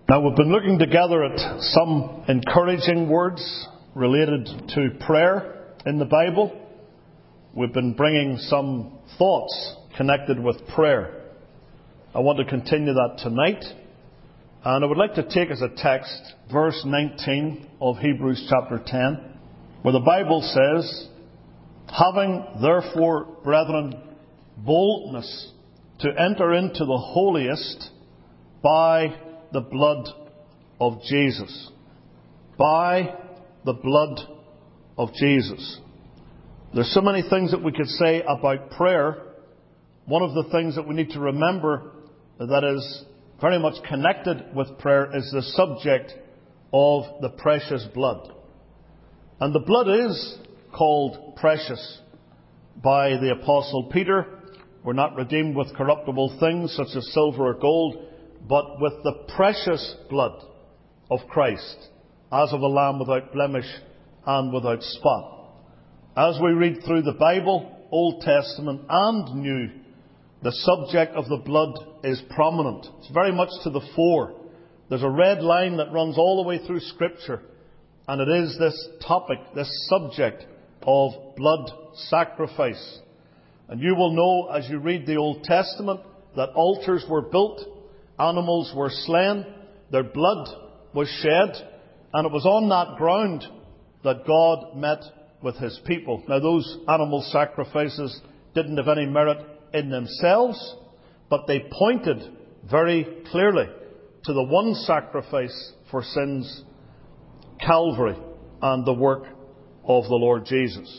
Now, we've been looking together at some encouraging words related to prayer in the Bible. We've been bringing some thoughts connected with prayer. I want to continue that tonight. And I would like to take as a text verse 19 of Hebrews chapter 10, where the Bible says, "Having therefore, brethren, boldness to enter into the holiest by the blood of Jesus." By the blood of Jesus. There's so many things that we could say about prayer. One of the things that we need to remember that is very much connected with prayer is the subject of the precious blood. And the blood is called precious by the Apostle Peter. We're not redeemed with corruptible things such as silver or gold, but with the precious blood of Christ, as of a lamb without blemish and without spot. As we read through the Bible, Old Testament and New, the subject of the blood is prominent. It's very much to the fore. There's a red line that runs all the way through Scripture, and it is this topic, this subject of blood sacrifice. And you will know as you read the Old Testament that altars were built, animals were slain, their blood was shed, and it was on that ground that God met with His people. Now, those animal sacrifices didn't have any merit in themselves, but they pointed very clearly to the one sacrifice for sins, Calvary, and the work of the Lord Jesus.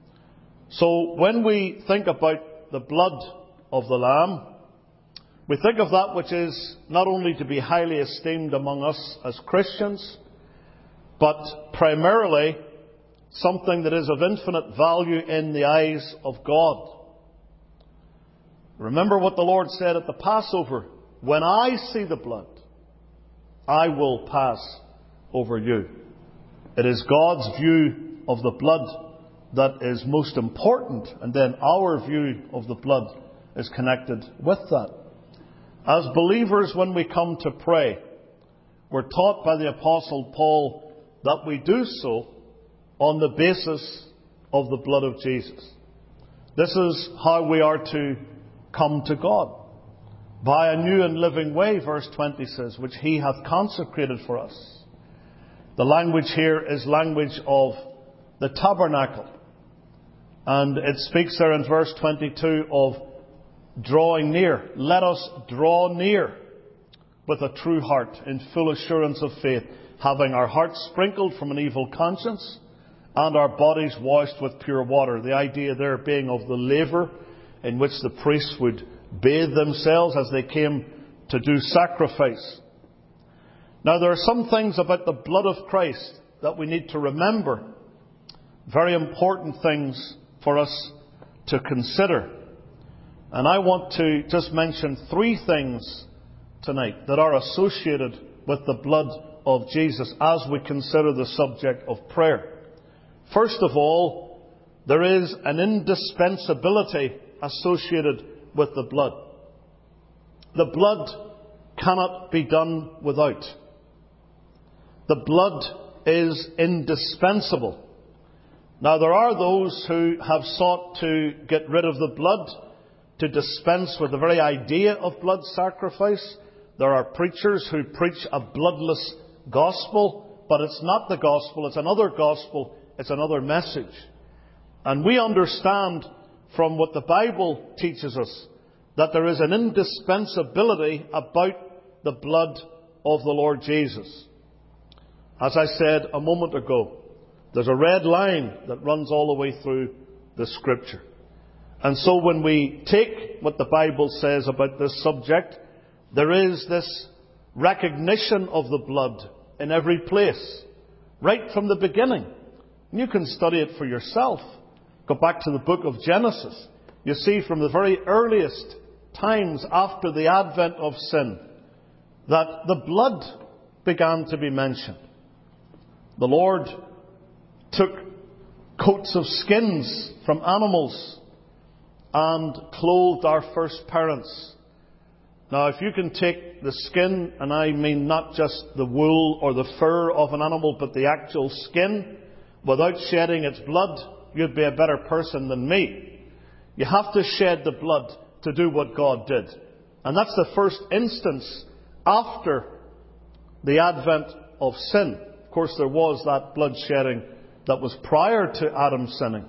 So when we think about the blood of the Lamb, we think of that which is not only to be highly esteemed among us as Christians, but primarily something that is of infinite value in the eyes of God. Remember what the Lord said at the Passover: "When I see the blood, I will pass over you." It is God's view of the blood that is most important, and then our view of the blood is connected with that. As believers, when we come to pray, we're taught by the Apostle Paul that we do so on the basis of the blood of Jesus. This is how we are to come to God. By a new and living way, verse 20 says, "which He hath consecrated for us." The language here is language of the tabernacle. And it speaks there in verse 22 of drawing near. Let us draw near with a true heart, in full assurance of faith, having our hearts sprinkled from an evil conscience and our bodies washed with pure water. The idea there being of the laver in which the priests would bathe themselves as they came to do sacrifice. Now, there are some things about the blood of Christ that we need to remember. Very important things for us to consider. And I want to just mention three things tonight that are associated with the blood of Jesus as we consider the subject of prayer. First of all, there is an indispensability associated with the blood. The blood cannot be done without. The blood is indispensable. Now, there are those who have sought to get rid of the blood, to dispense with the very idea of blood sacrifice. There are preachers who preach a bloodless gospel, but it's not the gospel, it's another gospel, it's another message. And we understand from what the Bible teaches us that there is an indispensability about the blood of the Lord Jesus. As I said a moment ago, there's a red line that runs all the way through the Scripture. And so when we take what the Bible says about this subject, there is this recognition of the blood in every place, right from the beginning. And you can study it for yourself. Go back to the book of Genesis. You see from the very earliest times after the advent of sin that the blood began to be mentioned. The Lord took coats of skins from animals and clothed our first parents Now, if you can take the skin, and I mean not just the wool or the fur of an animal, but the actual skin, without shedding its blood, you'd be a better person than me. You have to shed the blood to do what God did. And that's the first instance after the advent of sin. Of course, there was that blood shedding that was prior to Adam sinning.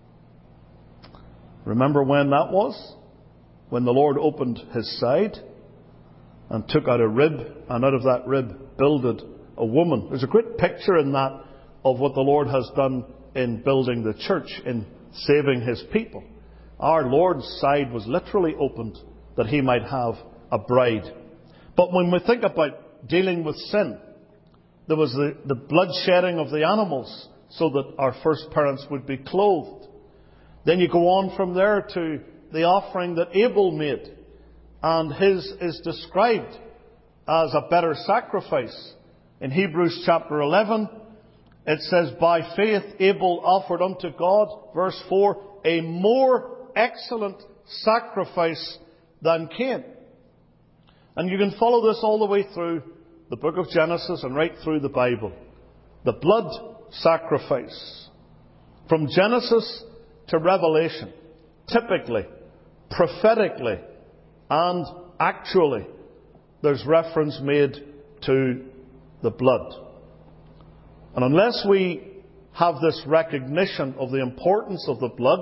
Remember when that was? When the Lord opened his side and took out a rib, and out of that rib builded a woman. There's a great picture in that of what the Lord has done in building the church, in saving his people. Our Lord's side was literally opened that he might have a bride. But when we think about dealing with sin, there was the blood shedding of the animals so that our first parents would be clothed. Then you go on from there to the offering that Abel made. And his is described as a better sacrifice. In Hebrews chapter 11, it says, by faith Abel offered unto God, verse 4, a more excellent sacrifice than Cain. And you can follow this all the way through the book of Genesis and right through the Bible. The blood sacrifice. From Genesis to Revelation, typically, prophetically, and actually, there's reference made to the blood. And unless we have this recognition of the importance of the blood,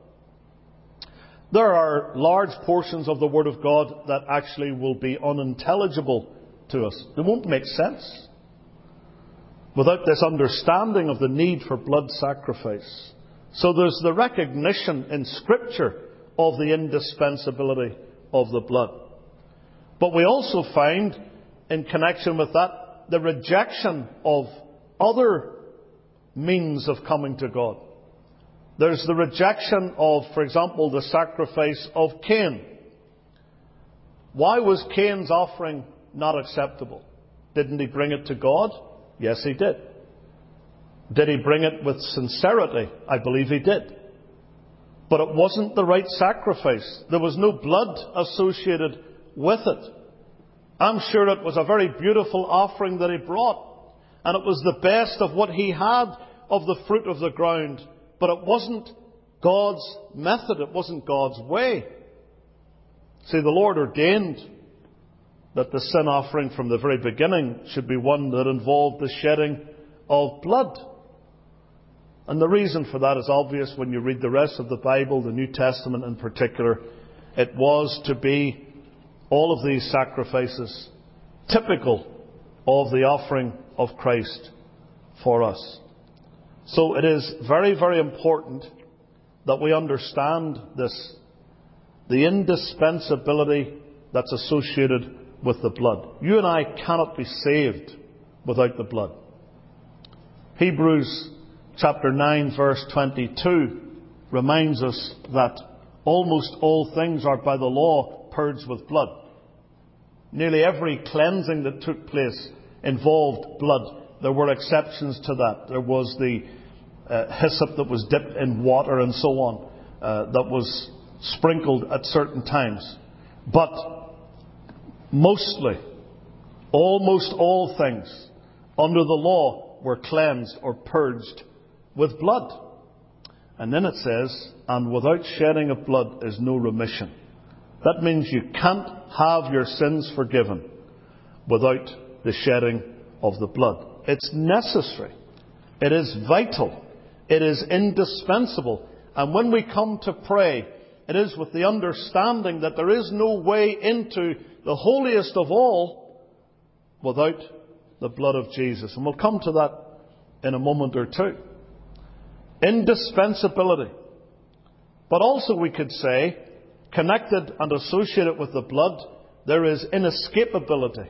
there are large portions of the Word of God that actually will be unintelligible to us. They won't make sense without this understanding of the need for blood sacrifice. So there's the recognition in Scripture of the indispensability of the blood. But we also find, in connection with that, the rejection of other means of coming to God. There's the rejection of, for example, the sacrifice of Cain. Why was Cain's offering not acceptable? Didn't he bring it to God? Yes, he did. Did he bring it with sincerity? I believe he did. But it wasn't the right sacrifice. There was no blood associated with it. I'm sure it was a very beautiful offering that he brought. And it was the best of what he had of the fruit of the ground. But it wasn't God's method. It wasn't God's way. See, the Lord ordained that the sin offering from the very beginning should be one that involved the shedding of blood. And the reason for that is obvious when you read the rest of the Bible, the New Testament in particular. It was to be all of these sacrifices typical of the offering of Christ for us. So it is very, very important that we understand this, the indispensability that's associated with the blood. You and I cannot be saved without the blood. Hebrews chapter 9 verse 22 reminds us that almost all things are by the law purged with blood. Nearly every cleansing that took place involved blood. There were exceptions to that. There was the hyssop that was dipped in water and so on, that was sprinkled at certain times. But mostly, almost all things under the law were cleansed or purged with blood. And then it says, and without shedding of blood is no remission. That means you can't have your sins forgiven without the shedding of the blood. It's necessary. It is vital. It is indispensable. And when we come to pray, it is with the understanding that there is no way into the holiest of all without the blood of Jesus. And we'll come to that in a moment or two. Indispensability. But also we could say, connected and associated with the blood, there is inescapability.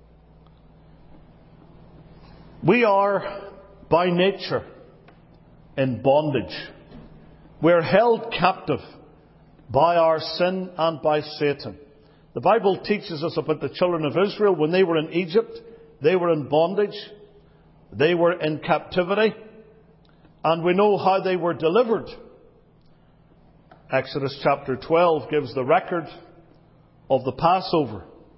We are, by nature, in bondage. We're held captive by our sin and by Satan. The Bible teaches us about the children of Israel. When they were in Egypt, they were in bondage. They were in captivity. And we know how they were delivered. Exodus chapter 12 gives the record of the Passover.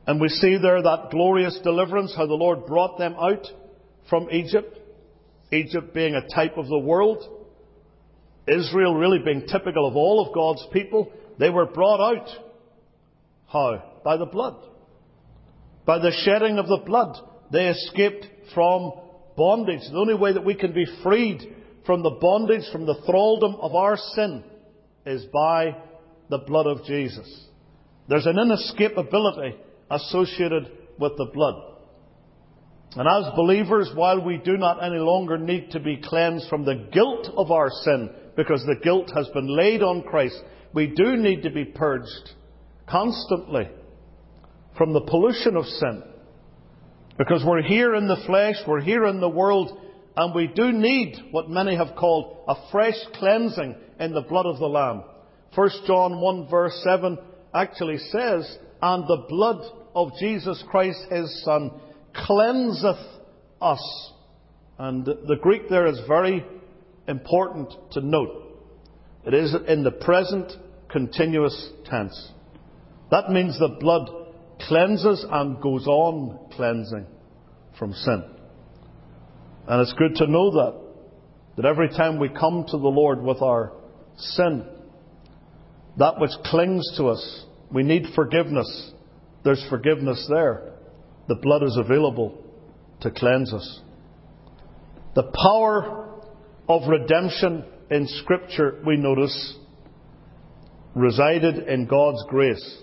And we see there that glorious deliverance, how the Lord brought them out from Egypt. Egypt being a type of the world. Israel really being typical of all of God's people. They were brought out. How? By the blood. By the shedding of the blood. They escaped from bondage. The only way that we can be freed from the bondage, from the thraldom of our sin, is by the blood of Jesus. There's an inescapability associated with the blood. And as believers, while we do not any longer need to be cleansed from the guilt of our sin, because the guilt has been laid on Christ, we do need to be purged constantly from the pollution of sin. Because we're here in the flesh, we're here in the world, and we do need what many have called a fresh cleansing in the blood of the Lamb. 1 John 1 verse 7 actually says, "And the blood of Jesus Christ, His Son, cleanseth us." And the Greek there is very important to note. It is in the present continuous tense. That means the blood cleanses and goes on cleansing from sin. And it's good to know that every time we come to the Lord with our sin, that which clings to us, we need forgiveness. There's forgiveness there. The blood is available to cleanse us. The power of redemption in Scripture, we notice, resided in God's grace.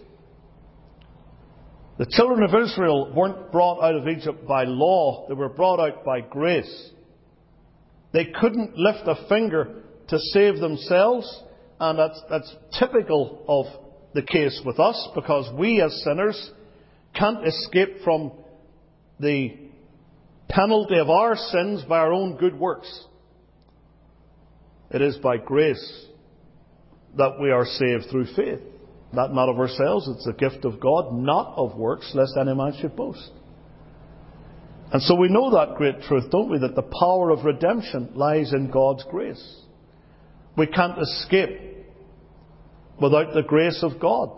The children of Israel weren't brought out of Egypt by law. They were brought out by grace. They couldn't lift a finger to save themselves. And that's typical of the case with us, because we as sinners can't escape from the penalty of our sins by our own good works. It is by grace that we are saved through faith. That not of ourselves, it's a gift of God, not of works, lest any man should boast. And so we know that great truth, don't we? That the power of redemption lies in God's grace. We can't escape without the grace of God.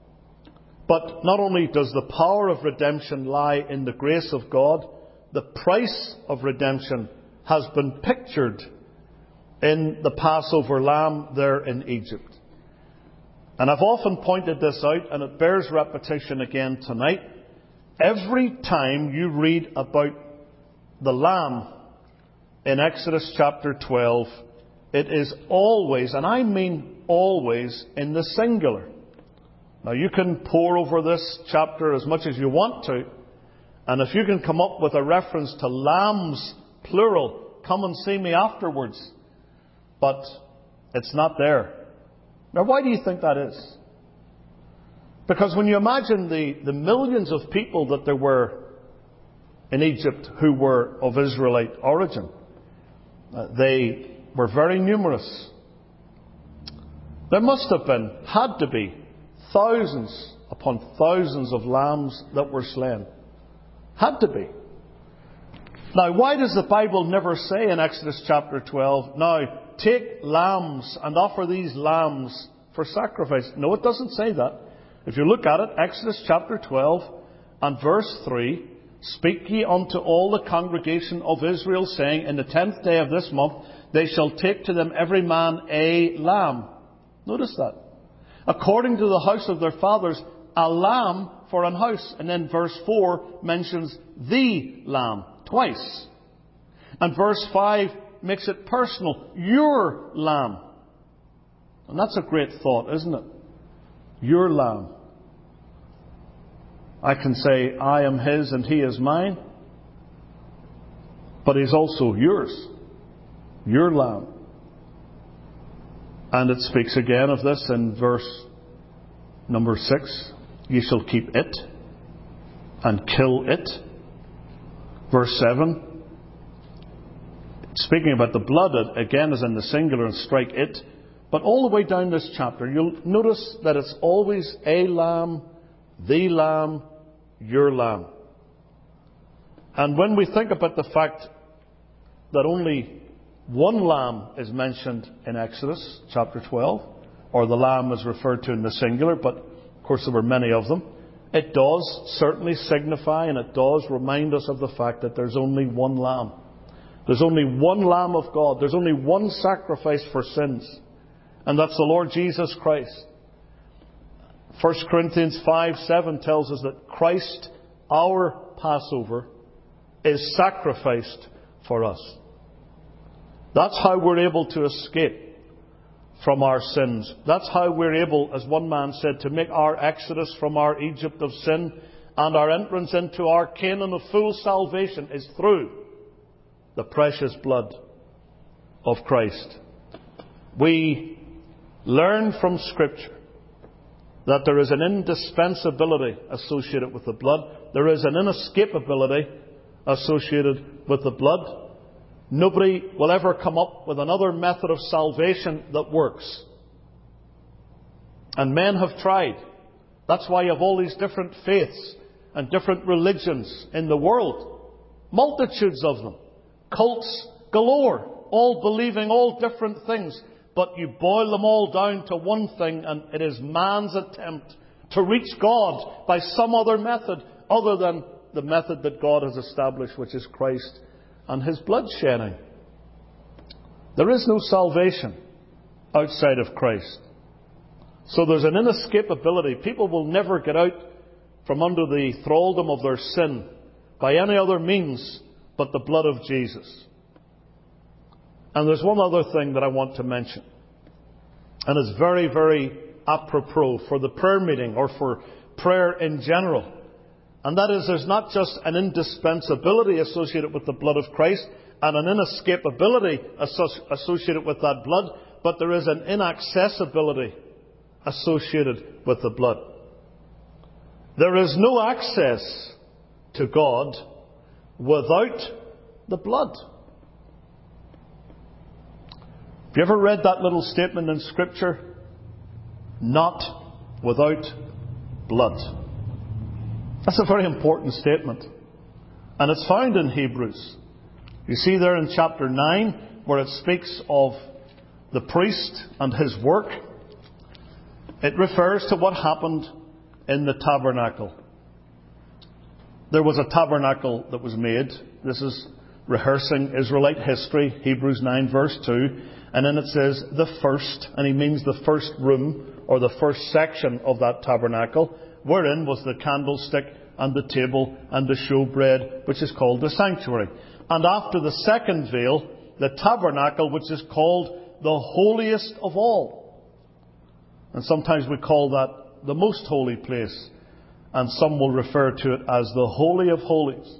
But not only does the power of redemption lie in the grace of God, the price of redemption has been pictured in the Passover lamb there in Egypt. And I've often pointed this out, and it bears repetition again tonight. Every time you read about the lamb in Exodus chapter 12, it is always, and I mean always, in the singular. Now you can pore over this chapter as much as you want to, and if you can come up with a reference to lambs, plural, come and see me afterwards. But it's not there. Now, why do you think that is? Because when you imagine the millions of people that there were in Egypt who were of Israelite origin, they were very numerous. There must have been, had to be, thousands upon thousands of lambs that were slain. Had to be. Now, why does the Bible never say in Exodus chapter 12, now, take lambs and offer these lambs for sacrifice? No, it doesn't say that. If you look at it, Exodus chapter 12 and verse 3, "Speak ye unto all the congregation of Israel, saying, In the 10th day of this month they shall take to them every man a lamb." Notice that. "According to the house of their fathers, a lamb for an house." And then verse 4 mentions the lamb twice. And verse 5 makes it personal. Your lamb. And that's a great thought, isn't it? Your lamb. I can say, I am His and He is mine. But He's also yours. Your lamb. And it speaks again of this in verse number 6. "Ye shall keep it and kill it." Verse 7. Speaking about the blood, it again is in the singular, and strike it. But all the way down this chapter, you'll notice that it's always a lamb, the lamb, your lamb. And when we think about the fact that only one lamb is mentioned in Exodus chapter 12, or the lamb is referred to in the singular, but of course there were many of them. it does certainly signify and it does remind us of the fact that there's only one Lamb. There's only one Lamb of God. There's only one sacrifice for sins. And that's the Lord Jesus Christ. 1 Corinthians 5:7 tells us that Christ, our Passover, is sacrificed for us. That's how we're able to escape from our sins. That's how we're able, as one man said, to make our exodus from our Egypt of sin and our entrance into our Canaan of full salvation is through the precious blood of Christ. We learn from Scripture that there is an indispensability associated with the blood. There is an inescapability associated with the blood. Nobody will ever come up with another method of salvation that works. And men have tried. That's why you have all these different faiths and different religions in the world. Multitudes of them. Cults galore. All believing all different things. But you boil them all down to one thing, and it is man's attempt to reach God by some other method other than the method that God has established, which is Christ and His blood shedding. There is no salvation outside of Christ. So there's an inescapability. People will never get out from under the thraldom of their sin by any other means but the blood of Jesus. And there's one other thing that I want to mention. And it's very, very apropos for the prayer meeting or for prayer in general. And that is, there's not just an indispensability associated with the blood of Christ and an inescapability associated with that blood, but there is an inaccessibility associated with the blood. There is no access to God without the blood. Have you ever read that little statement in Scripture? Not without blood. That's a very important statement. And it's found in Hebrews. You see there in chapter 9, where it speaks of the priest and his work. It refers to what happened in the tabernacle. There was a tabernacle that was made. This is rehearsing Israelite history, Hebrews 9 verse 2. And then it says the first, and he means the first room or the first section of that tabernacle, wherein was the candlestick and the table and the showbread, which is called the sanctuary. And after the second veil, the tabernacle, which is called the holiest of all. And sometimes we call that the most holy place. And some will refer to it as the Holy of Holies.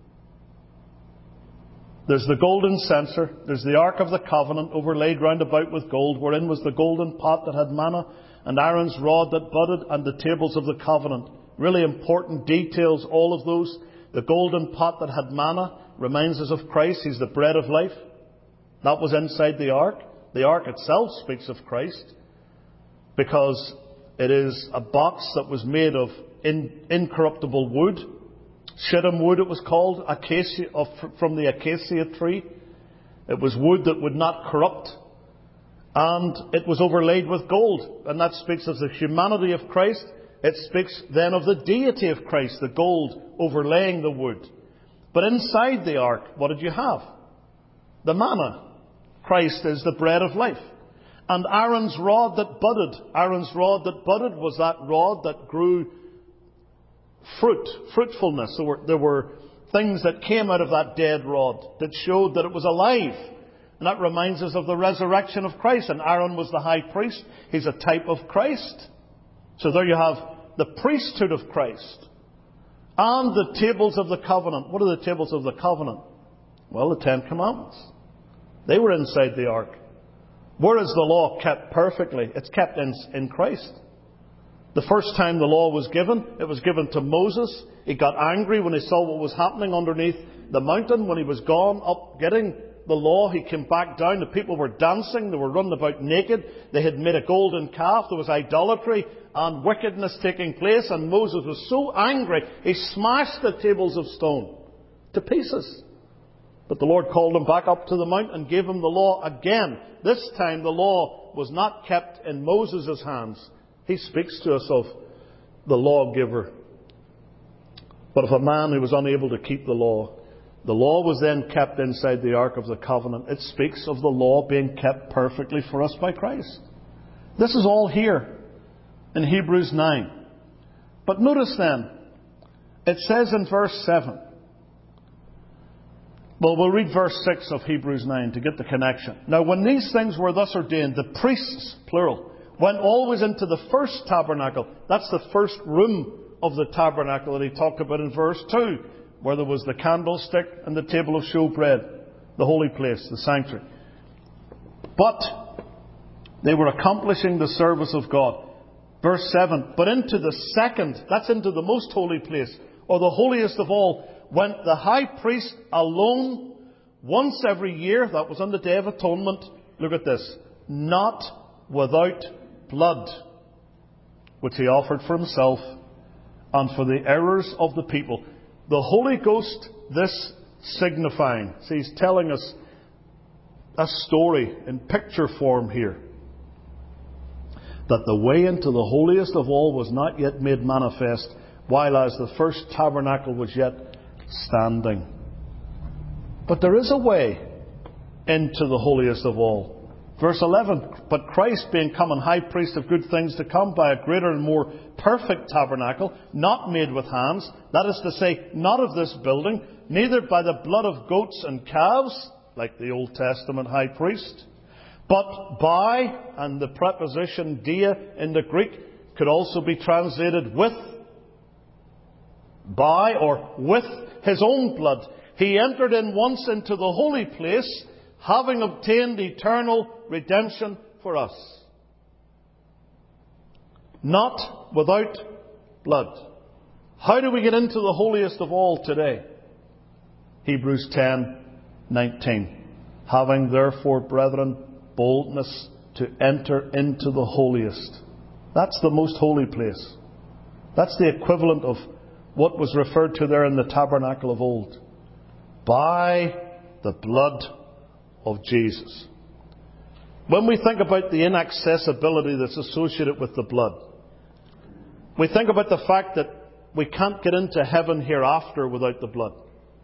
There's the golden censer. There's the Ark of the Covenant overlaid round about with gold, wherein was the golden pot that had manna, and Aaron's rod that budded, and the tables of the covenant. Really important details, all of those. The golden pot that had manna reminds us of Christ. He's the bread of life. That was inside the ark. The ark itself speaks of Christ, because it is a box that was made of incorruptible wood. Shittim wood, it was called, from the acacia tree. It was wood that would not corrupt. And it was overlaid with gold. And that speaks of the humanity of Christ. It speaks then of the deity of Christ, the gold overlaying the wood. But inside the ark, what did you have? The manna. Christ is the bread of life. And Aaron's rod that budded. Aaron's rod that budded was that rod that grew fruitfulness. There were things that came out of that dead rod that showed that it was alive. And that reminds us of the resurrection of Christ. And Aaron was the high priest. He's a type of Christ. So there you have the priesthood of Christ. And the tables of the covenant. What are the tables of the covenant? Well, the Ten Commandments. They were inside the ark. Where is the law kept perfectly? It's kept in Christ. The first time the law was given, it was given to Moses. He got angry when he saw what was happening underneath the mountain. When he was gone up getting the law, he came back down. The people were dancing. They were running about naked. They had made a golden calf. There was idolatry and wickedness taking place. And Moses was so angry, he smashed the tables of stone to pieces. But the Lord called him back up to the mount and gave him the law again. This time the law was not kept in Moses' hands. He speaks to us of the lawgiver But if a man who was unable to keep the law was then kept inside the Ark of the Covenant, it speaks of the law being kept perfectly for us by Christ. This is all here in Hebrews 9. But notice then, it says in verse 7. Well, we'll read verse 6 of Hebrews 9 to get the connection. Now, when these things were thus ordained, the priests, plural, went always into the first tabernacle. That's the first room of the tabernacle that he talked about in verse 2, where there was the candlestick and the table of showbread, the holy place, the sanctuary. But they were accomplishing the service of God. Verse 7, but into the second, that's into the most holy place, or the holiest of all, went the high priest alone once every year. That was on the Day of Atonement. Look at this. Not without blood, which he offered for himself and for the errors of the people. The Holy Ghost, this signifying. See, he's telling us a story in picture form here. That the way into the holiest of all was not yet made manifest, while as the first tabernacle was yet standing. But there is a way into the holiest of all. Verse 11, but Christ being come and high priest of good things to come by a greater and more perfect tabernacle, not made with hands, that is to say, not of this building, neither by the blood of goats and calves, like the Old Testament high priest, but by, and the preposition dia in the Greek could also be translated with, by or with his own blood. He entered in once into the holy place, having obtained eternal redemption for us. Not without blood. How do we get into the holiest of all today? Hebrews 10:19. Having therefore, brethren, boldness to enter into the holiest. That's the most holy place. That's the equivalent of what was referred to there in the tabernacle of old. By the blood of Jesus. When we think about the inaccessibility that's associated with the blood, we think about the fact that we can't get into heaven hereafter without the blood.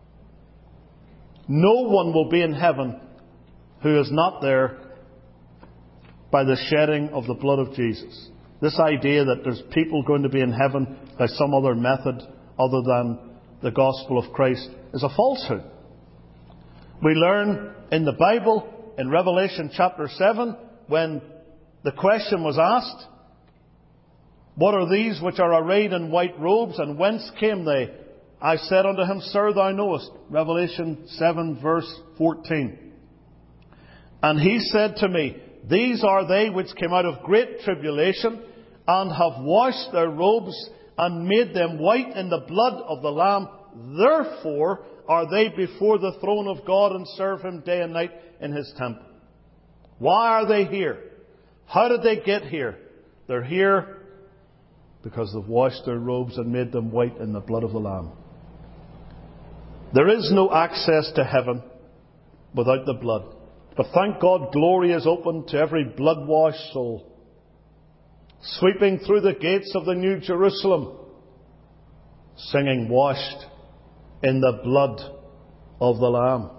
No one will be in heaven who is not there by the shedding of the blood of Jesus. This idea that there's people going to be in heaven by some other method other than the gospel of Christ is a falsehood. We learn in the Bible, in Revelation chapter 7, when the question was asked, what are these which are arrayed in white robes, and whence came they? I said unto him, Sir, thou knowest. Revelation 7 verse 14. And he said to me, These are they which came out of great tribulation, and have washed their robes, and made them white in the blood of the Lamb. Therefore are they before the throne of God, and serve him day and night in his temple. Why are they here? How did they get here? They're here because they've washed their robes and made them white in the blood of the Lamb. There is no access to heaven without the blood. But thank God, glory is open to every blood-washed soul, sweeping through the gates of the New Jerusalem, singing, washed in the blood of the Lamb.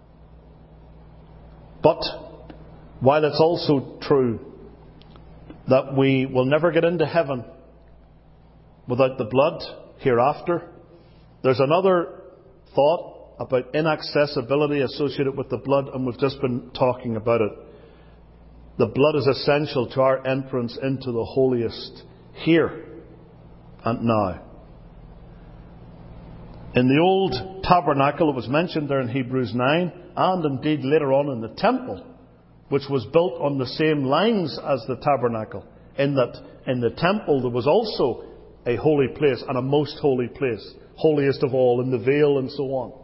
But while it's also true that we will never get into heaven without the blood hereafter, there's another thought about inaccessibility associated with the blood, and we've just been talking about it. The blood is essential to our entrance into the holiest here and now. In the old tabernacle, it was mentioned there in Hebrews 9, and indeed later on in the temple, which was built on the same lines as the tabernacle, in that in the temple there was also a holy place and a most holy place, holiest of all, in the veil and so on.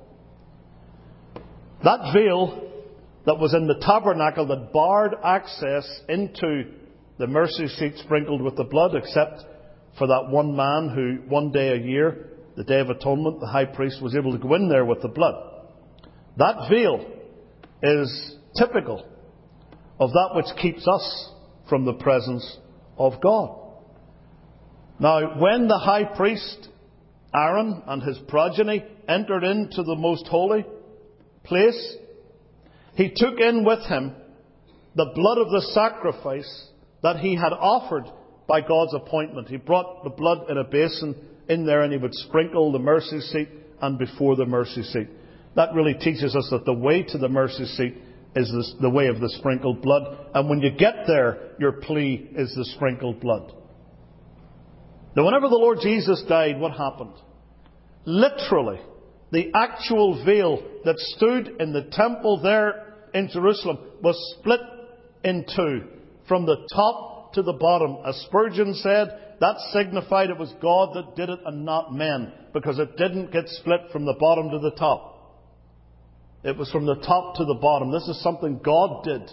That veil that was in the tabernacle that barred access into the mercy seat sprinkled with the blood, except for that one man who one day a year, the Day of Atonement, the high priest was able to go in there with the blood. That veil is typical of that which keeps us from the presence of God. Now, when the high priest Aaron and his progeny entered into the most holy place, he took in with him the blood of the sacrifice that he had offered by God's appointment. He brought the blood in a basin in there, and he would sprinkle the mercy seat and before the mercy seat. That really teaches us that the way to the mercy seat is the way of the sprinkled blood. And when you get there, your plea is the sprinkled blood. Now, whenever the Lord Jesus died, what happened? Literally, the actual veil that stood in the temple there in Jerusalem was split in two, from the top to the bottom. As Spurgeon said, that signified it was God that did it and not men, because it didn't get split from the bottom to the top. It was from the top to the bottom. This is something God did.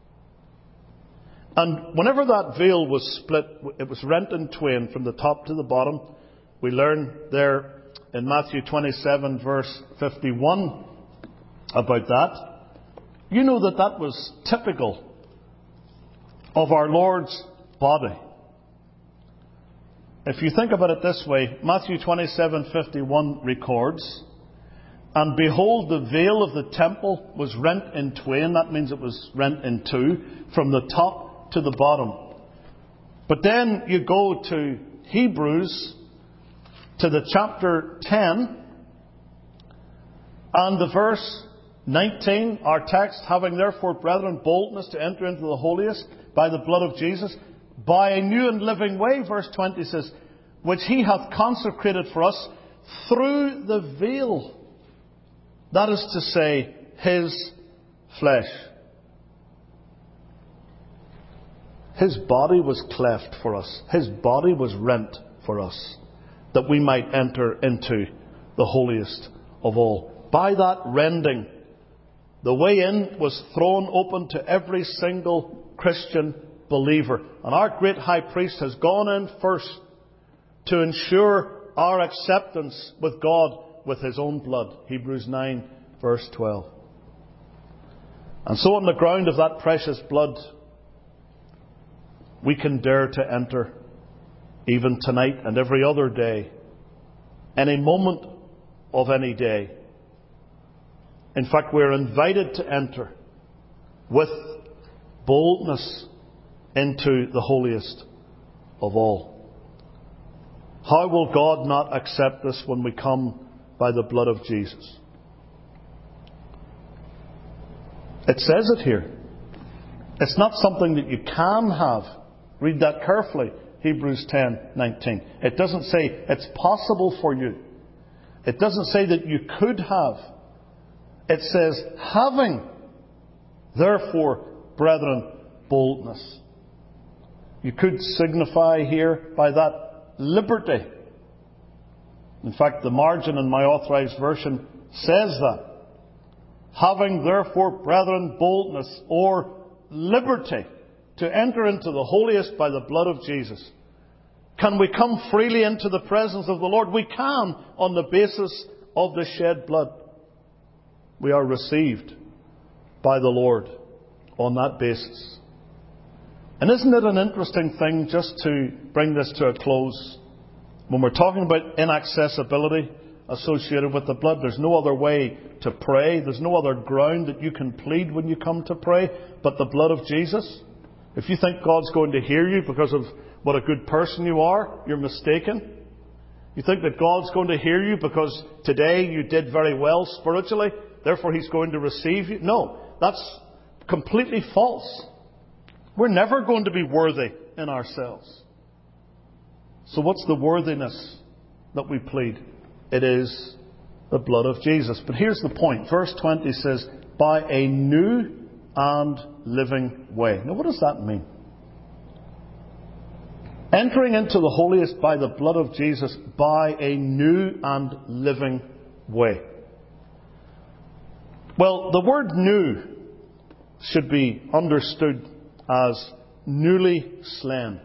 And whenever that veil was split, it was rent in twain from the top to the bottom. We learn there in Matthew 27 verse 51 about that. You know that that was typical of our Lord's body. If you think about it this way, Matthew 27:51 records, "And behold, the veil of the temple was rent in twain." That means it was rent in two, from the top to the bottom. But then you go to Hebrews, to the chapter 10, and the verse 19, our text, "Having therefore, brethren, boldness to enter into the holiest by the blood of Jesus, by a new and living way," verse 20 says, "which he hath consecrated for us through the veil, that is to say, his flesh." His body was cleft for us. His body was rent for us, that we might enter into the holiest of all. By that rending, the way in was thrown open to every single Christian believer. And our great high priest has gone in first to ensure our acceptance with God with his own blood. Hebrews 9 verse 12. And so on the ground of that precious blood, we can dare to enter even tonight and every other day, any moment of any day. In fact, we're invited to enter with boldness into the holiest of all. How will God not accept us when we come by the blood of Jesus? It says it here. It's not something that you can have. Read that carefully. Hebrews 10:19. It doesn't say it's possible for you. It doesn't say that you could have. It says, "Having, therefore, brethren, boldness." You could signify here by that liberty. In fact, the margin in my authorized version says that. "Having, therefore, brethren, boldness," or liberty, to enter into the holiest by the blood of Jesus. Can we come freely into the presence of the Lord? We can, on the basis of the shed blood. We are received by the Lord on that basis. And isn't it an interesting thing, just to bring this to a close, when we're talking about inaccessibility associated with the blood? There's no other way to pray. There's no other ground that you can plead when you come to pray but the blood of Jesus. If you think God's going to hear you because of what a good person you are, you're mistaken. You think that God's going to hear you because today you did very well spiritually, therefore He's going to receive you. No, that's completely false. We're never going to be worthy in ourselves. So what's the worthiness that we plead? It is the blood of Jesus. But here's the point. Verse 20 says, "by a new and living way." Now what does that mean? Entering into the holiest by the blood of Jesus, by a new and living way. Well, the word new should be understood as newly slain.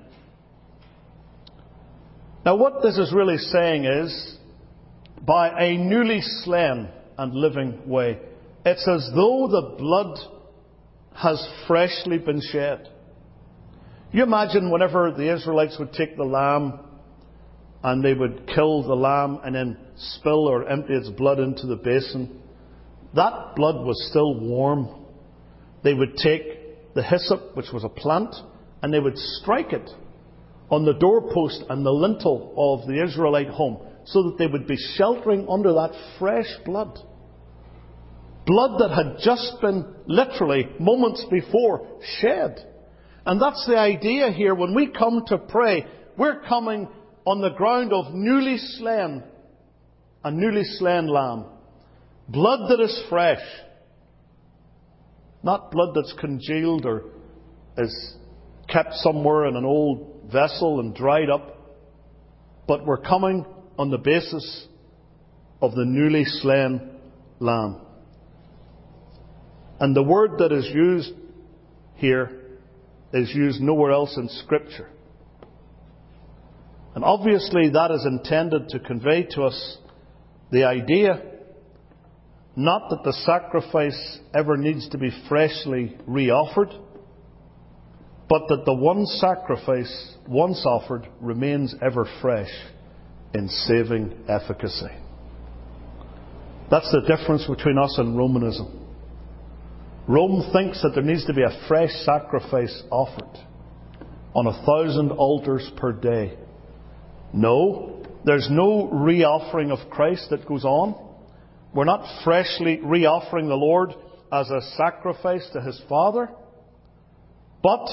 Now what this is really saying is, by a newly slain and living way. It's as though the blood has freshly been shed. You imagine whenever the Israelites would take the lamb and they would kill the lamb and then spill or empty its blood into the basin, that blood was still warm. They would take the hyssop, which was a plant, and they would strike it on the doorpost and the lintel of the Israelite home, so that they would be sheltering under that fresh blood. Blood that had just been literally moments before shed. And that's the idea here. When we come to pray, we're coming on the ground of newly slain, a newly slain lamb. Blood that is fresh. Not blood that's congealed or is kept somewhere in an old vessel and dried up. But we're coming on the basis of the newly slain lamb. And the word that is used here is used nowhere else in Scripture. And obviously that is intended to convey to us the idea not that the sacrifice ever needs to be freshly re-offered, but that the one sacrifice once offered remains ever fresh in saving efficacy. That's the difference between us and Romanism. Rome thinks that there needs to be a fresh sacrifice offered on 1,000 altars per day. No, there's no re-offering of Christ that goes on. We're not freshly re-offering the Lord as a sacrifice to His Father. But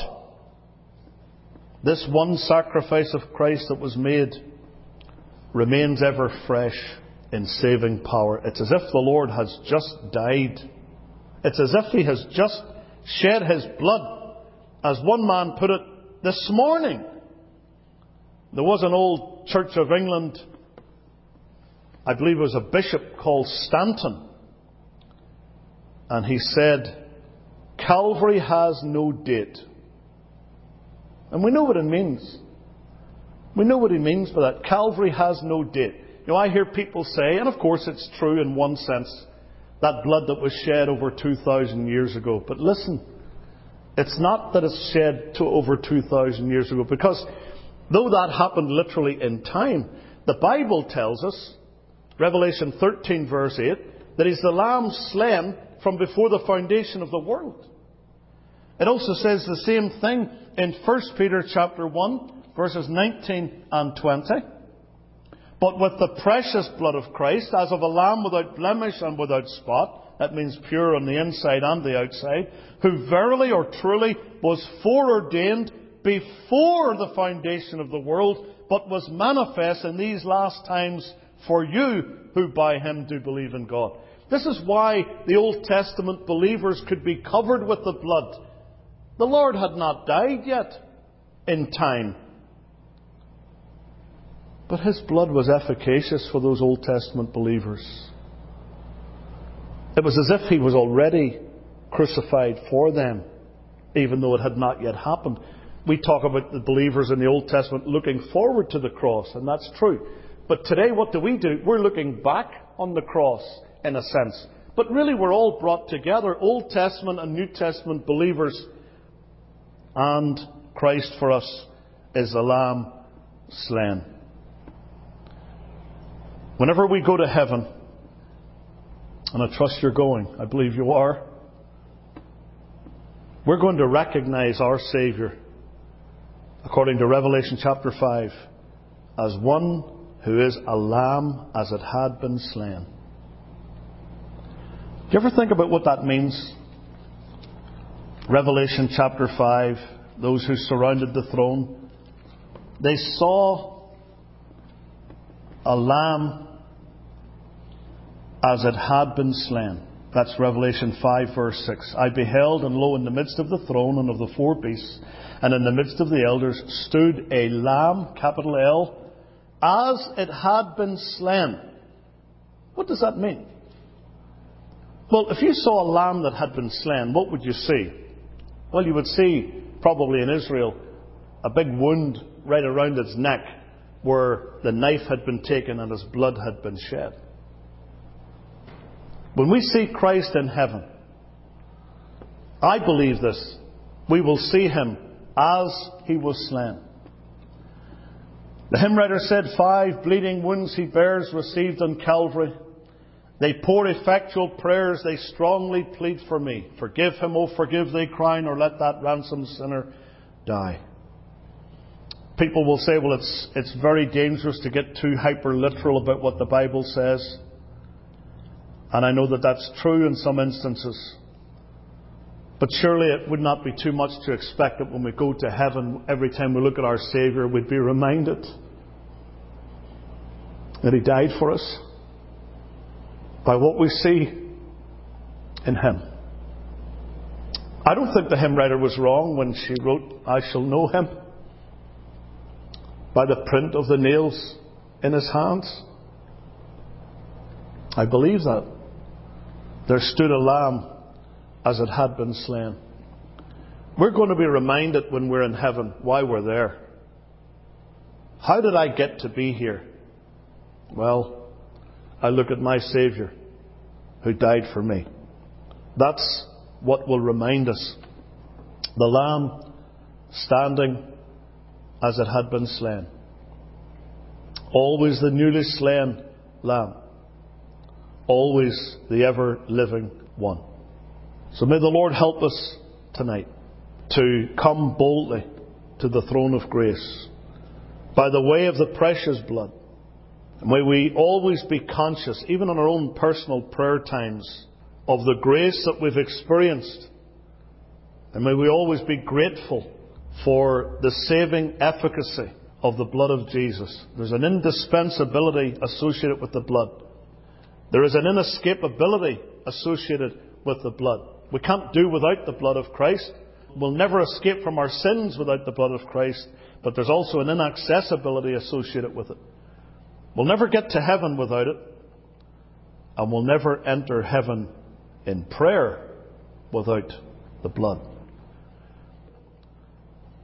this one sacrifice of Christ that was made remains ever fresh in saving power. It's as if the Lord has just died. It's as if He has just shed His blood. As one man put it, this morning. There was an old Church of England, I believe it was a bishop called Stanton. And he said, Calvary has no date. And we know what it means. We know what he means by that. Calvary has no date. You know, I hear people say, and of course it's true in one sense, that blood that was shed over 2,000 years ago. But listen, it's not that it's shed to over 2,000 years ago, because though that happened literally in time, the Bible tells us, Revelation 13 verse 8, that He's the Lamb slain from before the foundation of the world. It also says the same thing in 1 Peter chapter 1, verses 19 and 20. But with the precious blood of Christ, as of a lamb without blemish and without spot, that means pure on the inside and the outside, who verily or truly was foreordained before the foundation of the world, but was manifest in these last times for you who by Him do believe in God. This is why the Old Testament believers could be covered with the blood. The Lord had not died yet in time. But His blood was efficacious for those Old Testament believers. It was as if He was already crucified for them, even though it had not yet happened. We talk about the believers in the Old Testament looking forward to the cross, and that's true. But today, what do? We're looking back on the cross, in a sense. But really, we're all brought together, Old Testament and New Testament believers. And Christ for us is the Lamb slain. Whenever we go to heaven, and I trust you're going, I believe you are, we're going to recognize our Saviour, according to Revelation chapter 5, as one who is a lamb as it had been slain. Do you ever think about what that means? Revelation chapter 5, those who surrounded the throne, they saw a lamb as it had been slain. That's Revelation 5 verse 6. I beheld, and lo, in the midst of the throne and of the four beasts, and in the midst of the elders, stood a lamb, capital L, as it had been slain. What does that mean? Well, if you saw a lamb that had been slain, what would you see? Well, you would see, probably in Israel, a big wound right around its neck where the knife had been taken and His blood had been shed. When we see Christ in heaven, I believe this, we will see Him as He was slain. The hymn writer said, 5 bleeding wounds he bears, received on Calvary. They pour effectual prayers, they strongly plead for me. Forgive him, oh forgive, they cry, nor let that ransomed sinner die. People will say, well, it's very dangerous to get too hyper-literal about what the Bible says. And I know that that's true in some instances. But surely it would not be too much to expect that when we go to heaven, every time we look at our Saviour, we'd be reminded that He died for us by what we see in Him. I don't think the hymn writer was wrong when she wrote, I shall know Him by the print of the nails in His hands. I believe that. There stood a lamb as it had been slain. We're going to be reminded when we're in heaven why we're there. How did I get to be here? Well, I look at my Saviour who died for me. That's what will remind us. The lamb standing as it had been slain. Always the newly slain lamb. Always the ever-living one. So may the Lord help us tonight to come boldly to the throne of grace by the way of the precious blood. And may we always be conscious, even in our own personal prayer times, of the grace that we've experienced. And may we always be grateful for the saving efficacy of the blood of Jesus. There's an indispensability associated with the blood. There is an inescapability associated with the blood. We can't do without the blood of Christ. We'll never escape from our sins without the blood of Christ. But there's also an inaccessibility associated with it. We'll never get to heaven without it. And we'll never enter heaven in prayer without the blood.